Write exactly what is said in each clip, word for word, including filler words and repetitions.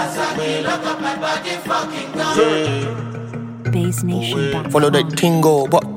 Base Nation. Follow that tingo, but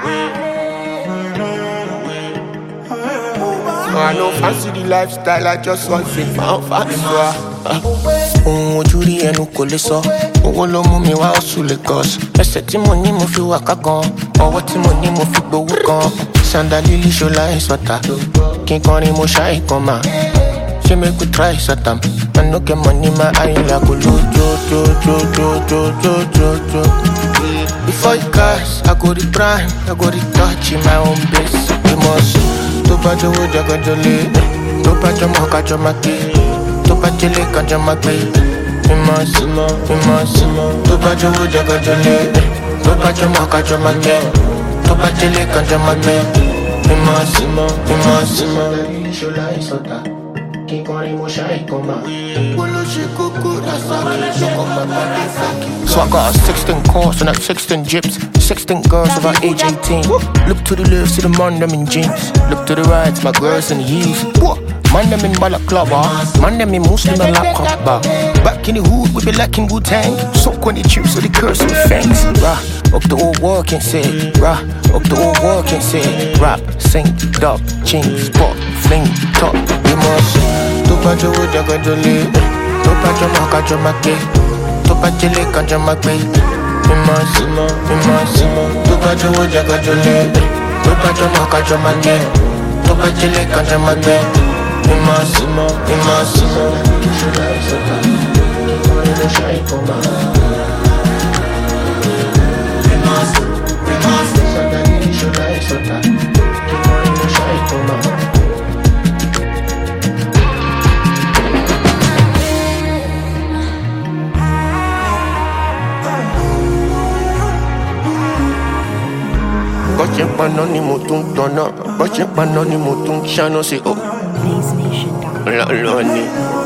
I no fancy the lifestyle, I just want it for fancy. Ohun ojú rí ẹnu kò lè sọ, owó ló mú mi wá ọ̀sùn Lagos. Ẹsẹ̀ tí mo ní mo fi wà ká gan, ọwọ́ tí mo ní mo fi gbowó gan. Sandalili ṣọlá ìsọ̀tà, kí n kọrin mo ṣáì kan mà. Ṣé make we try Satam? I no get money, my eye like go jo jo jo jo jo jo jo jo. Before you cash, I go the prime, I go the touch in my own base. You must. Tó bá jọ̀wọ́ jagajole, tó bá jọmọ kájọ máa gbé, tó bá jẹlé kájọ máa gbé. Mímọ́ símọ́, mímọ́ símọ́. Tó bá jọ̀wọ́ jagajole, tó bá jọmọ kájọ máa gbé, tó bá jẹlé kájọ máa gbé. Mímọ́ símọ́, mímọ́ símọ́. Ṣọlá ìsọ̀tà, kí n kọrin mo ṣáì kan mà. Olóṣè kókó rasaki, lọ́kọ̀ bàbá rẹ̀ fàkì. So I got a sixteen course and that sixteen gyps, sixteen girls over age eighteen. Look to the left, see the man them in jeans. Look to the right, my girls in heels. Man them in balaclava, man them in Muslim and laptop. Back in the hood, we be lacking Wu-Tang. Soak when the chips with the curse with fangs. Rah, up the old world can say. Rah, up the old world can say. Rap, sing, dub, ching, spot, fling, top. You must. Tó bá jọ̀wọ́ jagajole, tó bá jọmọ kájọ máa gbé, tó bá jẹlé kájọ máa gbé. Mímọ́ símọ́, mímọ́ símọ́. Tó bá jọ̀wọ́ jagajole, tó bá jọmọ kájọ máa gbé, tó bá jẹlé kájọ máa gbé. Mímọ́ símọ́, mímọ́ símọ́. Ṣọlá ìsọ̀tà, kíkọrin ló ṣáì kan mà. Mímọ́ símọ́, mímọ́ símọ́. Sandalili ṣọlá ìsọ̀tà, kíkọrin ló ṣáì kan mà. Bọ́ṣẹ́ paná ni mo tún tọ̀nà, bọ́ṣẹ́ paná ni mo tún ṣáná sí o. Base Nation. Lọ́lọ́ ni.